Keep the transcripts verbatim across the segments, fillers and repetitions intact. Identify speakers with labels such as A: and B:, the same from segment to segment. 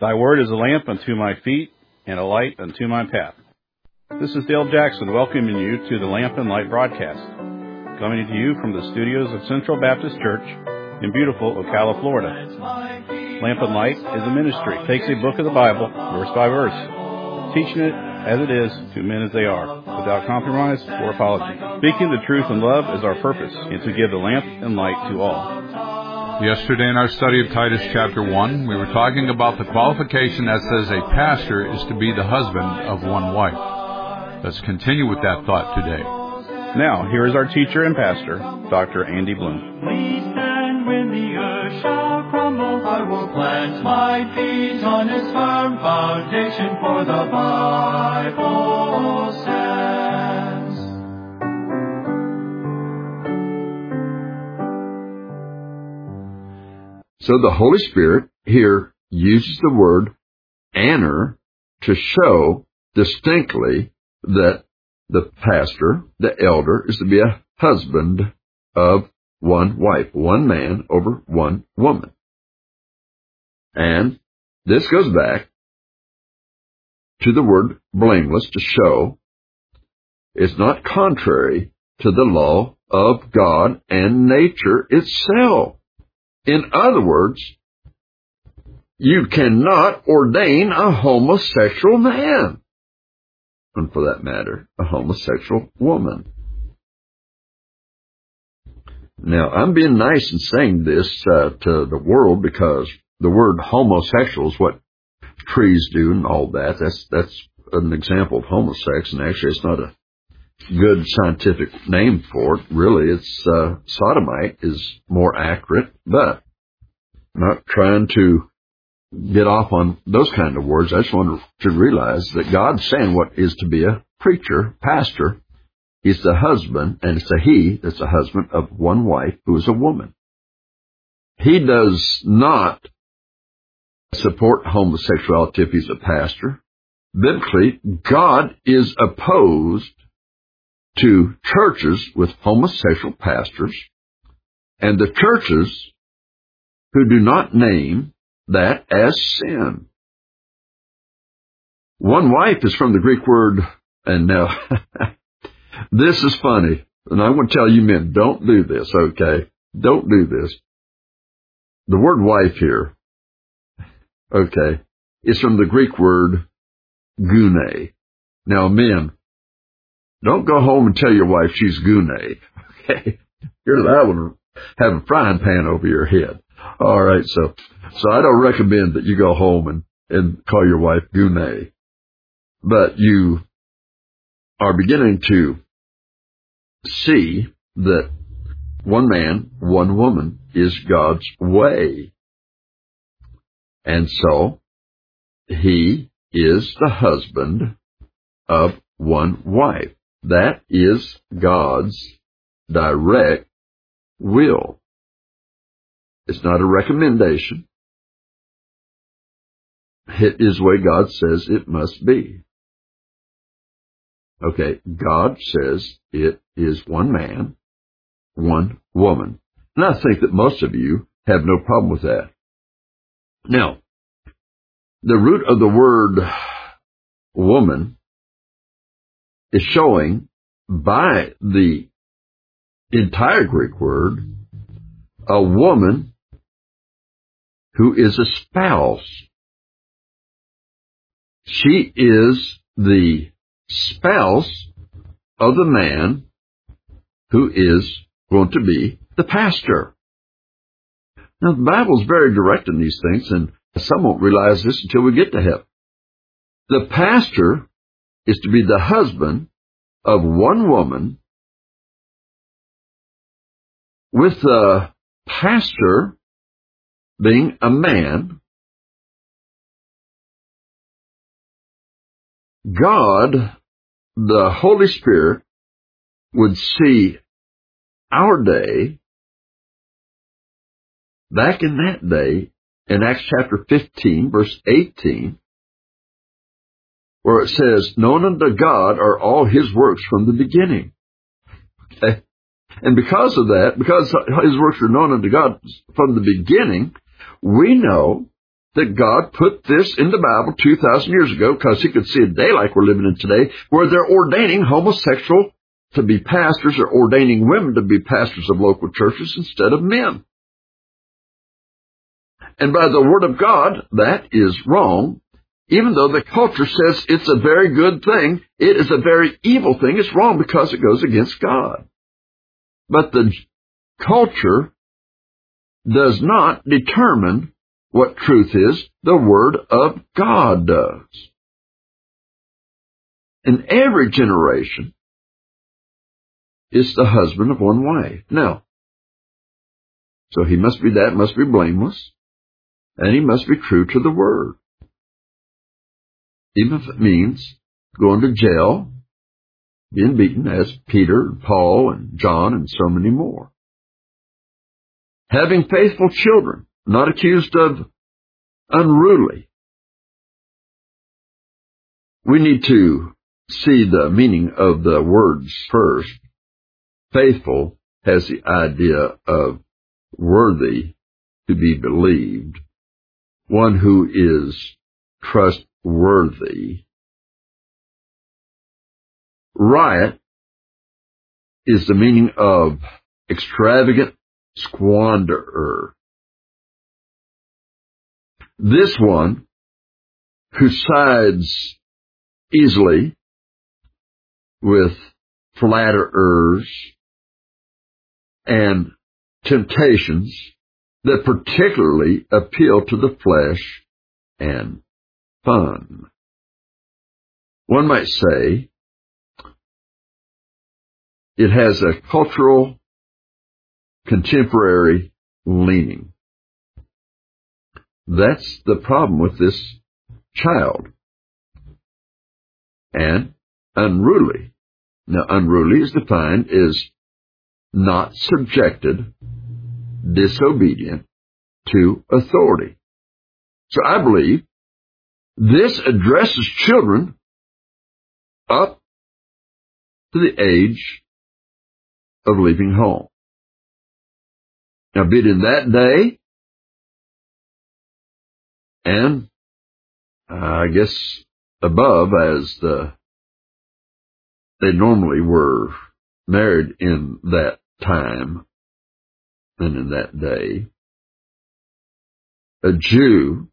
A: Thy word is a lamp unto my feet and a light unto my path. This is Dale Jackson welcoming you to the Lamp and Light broadcast, coming to you from the studios of Central Baptist Church in beautiful Ocala, Florida. Lamp and Light is a ministry. It takes a book of the Bible, verse by verse, teaching it as it is to men as they are, without compromise or apology. Speaking the truth in love is our purpose, and to give the lamp and light to all.
B: Yesterday in our study of Titus chapter one, we were talking about the qualification that says a pastor is to be the husband of one wife. Let's continue with that thought today.
A: Now, here is our teacher and pastor, Doctor Andy Bloom.
C: We stand when the earth shall crumble. I will plant my feet on its firm foundation, for the Bible stands.
D: So the Holy Spirit here uses the word "aner" to show distinctly that the pastor, the elder, is to be a husband of one wife, one man over one woman. And this goes back to the word blameless to show it's not contrary to the law of God and nature itself. In other words, you cannot ordain a homosexual man, and for that matter, a homosexual woman. Now, I'm being nice in saying this uh, to the world because the word homosexual is what trees do and all that. That's that's an example of homosex, and actually it's not a good scientific name for it. Really, it's uh, sodomite is more accurate, but I'm not trying to get off on those kind of words. I just want to realize that God's saying what is to be a preacher, pastor. He's the husband, and it's a he that's a husband of one wife who is a woman. He does not support homosexuality if he's a pastor. Biblically, God is opposed to churches with homosexual pastors, and the churches who do not name that as sin. One wife is from the Greek word, and now, this is funny, and I want to tell you men, don't do this, okay? Don't do this. The word wife here, okay, is from the Greek word gune. Now, men, don't go home and tell your wife she's gune, okay? You're liable to have a frying pan over your head. All right, so so I don't recommend that you go home and, and call your wife gune. But you are beginning to see that one man, one woman is God's way. And so he is the husband of one wife. That is God's direct will. It's not a recommendation. It is the way God says it must be. Okay, God says it is one man, one woman. And I think that most of you have no problem with that. Now, the root of the word woman is showing by the entire Greek word a woman who is a spouse. She is the spouse of the man who is going to be the pastor. Now, the Bible is very direct in these things, and some won't realize this until we get to heaven. The pastor is to be the husband of one woman, with the pastor being a man. God, the Holy Spirit, would see our day, back in that day, in Acts chapter fifteen, verse eighteen, where it says, known unto God are all his works from the beginning. Okay? And because of that, because his works are known unto God from the beginning, we know that God put this in the Bible two thousand years ago because he could see a day like we're living in today where they're ordaining homosexual to be pastors or ordaining women to be pastors of local churches instead of men. And by the Word of God, that is wrong. Even though the culture says it's a very good thing, it is a very evil thing. It's wrong because it goes against God. But the culture does not determine what truth is. The Word of God does. In every generation, it's the husband of one wife. Now, so he must be that, must be blameless, and he must be true to the Word. Even if it means going to jail, being beaten, as Peter, and Paul, and John, and so many more. Having faithful children, not accused of unruly. We need to see the meaning of the words first. Faithful has the idea of worthy to be believed, one who is trustworthy. Riot is the meaning of extravagant squanderer. This one who sides easily with flatterers and temptations that particularly appeal to the flesh and fun. One might say it has a cultural contemporary leaning. That's the problem with this child. And unruly. Now, unruly is defined as not subjected, disobedient to authority. So I believe this addresses children up to the age of leaving home. Now, be it in that day, and uh, I guess above, as the they normally were married in that time and in that day, a Jew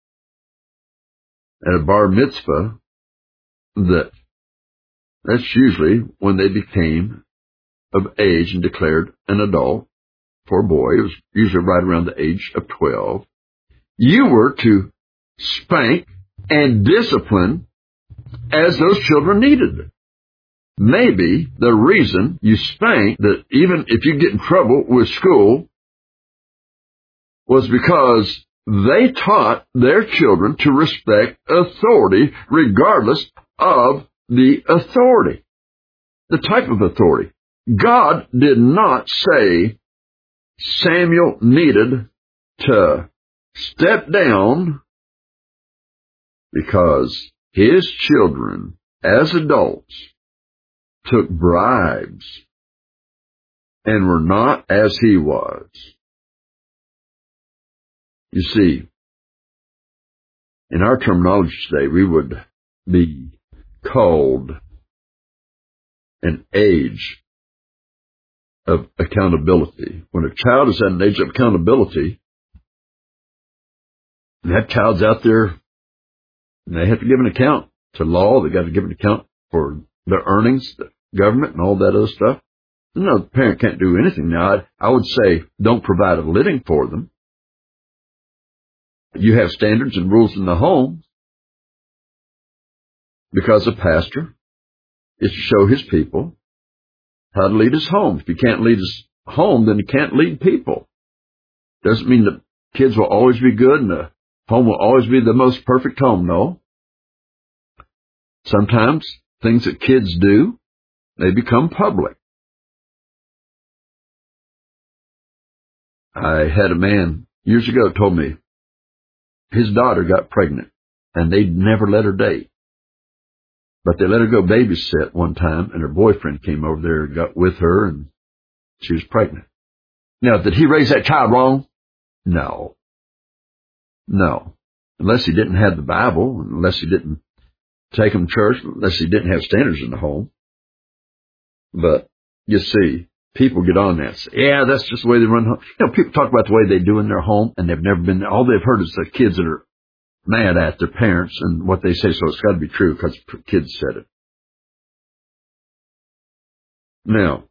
D: at a bar mitzvah, that that's usually when they became of age and declared an adult. For a boy, it was usually right around the age of twelve. You were to spank and discipline as those children needed. Maybe the reason you spanked, that even if you get in trouble with school, was because they taught their children to respect authority regardless of the authority, the type of authority. God did not say Samuel needed to step down because his children, as adults, took bribes and were not as he was. You see, in our terminology today, we would be called an age of accountability. When a child is at an age of accountability, that child's out there, and they have to give an account to law. They got to give an account for their earnings, the government, and all that other stuff. No, the parent can't do anything now. I, I would say don't provide a living for them. You have standards and rules in the home because a pastor is to show his people how to lead his home. If he can't lead his home, then he can't lead people. Doesn't mean the kids will always be good and the home will always be the most perfect home. No. Sometimes things that kids do, they become public. I had a man years ago told me his daughter got pregnant and they'd never let her date. But they let her go babysit one time, and her boyfriend came over there and got with her, and she was pregnant. Now, did he raise that child wrong? No. No. unless he didn't have the Bible, unless he didn't take them to church, unless he didn't have standards in the home. But you see, people get on that and say, yeah, that's just the way they run home. You know, people talk about the way they do in their home, and they've never been there. All they've heard is the kids that are mad at their parents and what they say, so it's got to be true because kids said it. Now,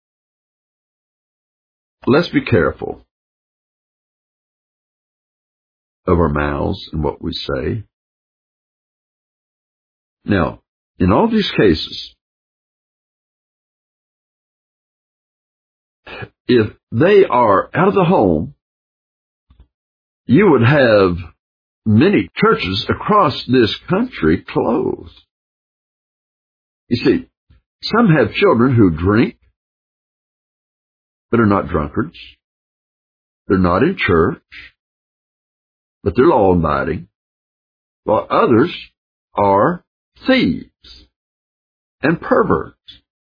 D: let's be careful of our mouths and what we say. Now, in all these cases, if they are out of the home, you would have many churches across this country closed. You see, some have children who drink, but are not drunkards. They're not in church, but they're law-abiding, while others are thieves and perverts.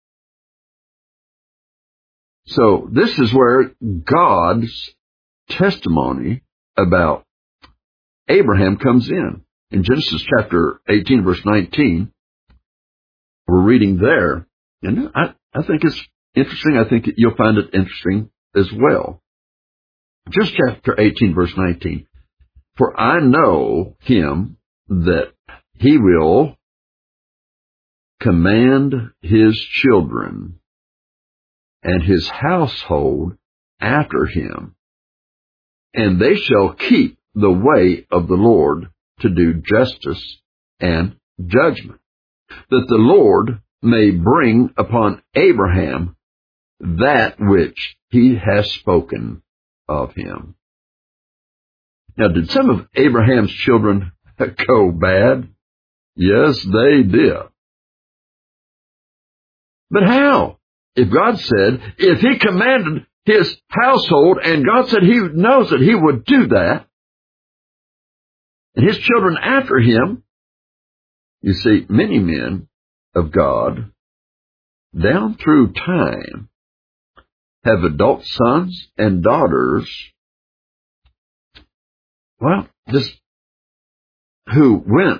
D: So this is where God's testimony about Abraham comes in. In Genesis chapter eighteen, verse nineteen, we're reading there, and I, I think it's interesting. I think you'll find it interesting as well. Just chapter eighteen, verse nineteen. For I know him that he will command his children and his household after him, and they shall keep the way of the Lord to do justice and judgment, that the Lord may bring upon Abraham that which he has spoken of him. Now, did some of Abraham's children go bad? Yes, they did. But how? If God said, if he commanded his household, and God said he knows that he would do that, and his children after him, you see, many men of God, down through time, have adult sons and daughters, well, just who went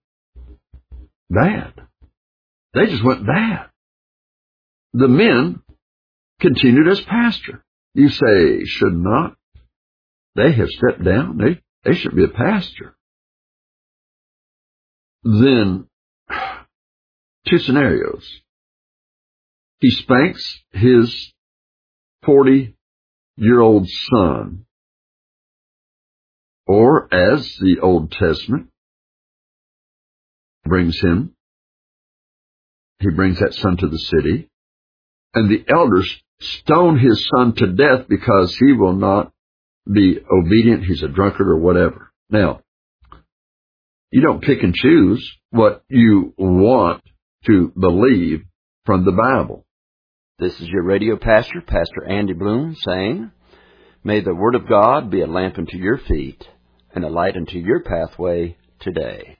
D: bad. They just went bad. The men continued as pastor. You say, should not. They have stepped down. They, they should be a pastor. Then, two scenarios. He spanks his forty-year-old son, or as the Old Testament brings him, he brings that son to the city, and the elders stone his son to death because he will not be obedient. He's a drunkard or whatever. Now, you don't pick and choose what you want to believe from the Bible.
E: This is your radio pastor, Pastor Andy Bloom, saying, may the Word of God be a lamp unto your feet and a light unto your pathway today.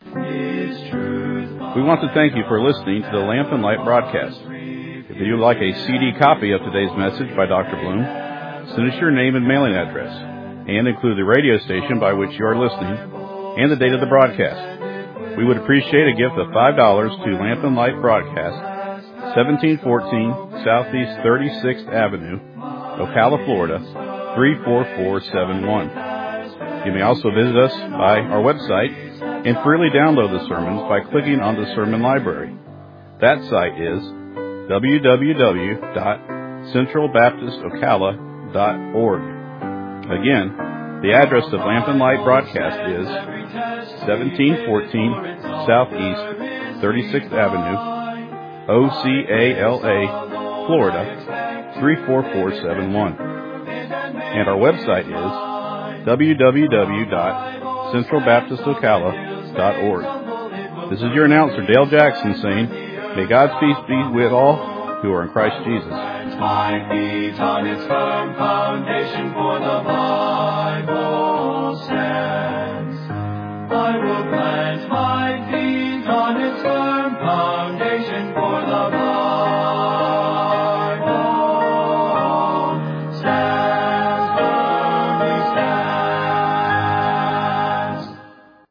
A: We want to thank you for listening to the Lamp and Light broadcast. If you would like a C D copy of today's message by Doctor Bloom, send us your name and mailing address, and include the radio station by which you are listening and the date of the broadcast. We would appreciate a gift of five dollars to Lamp and Light Broadcast, seventeen fourteen Southeast thirty-sixth Avenue, Ocala, Florida, three four four seven one. You may also visit us by our website and freely download the sermons by clicking on the Sermon Library. That site is w w w dot central baptist ocala dot org. Again, the address of Lamp and Light Broadcast is seventeen fourteen Southeast thirty-sixth Avenue, O C A L A, Florida, three four four seven one. And our website is w w w dot central baptist ocala dot org. This is your announcer, Dale Jackson, saying, may God's peace be with all who are in Christ Jesus.
C: My feet on its firm foundation, for the Bible stands. I will plant my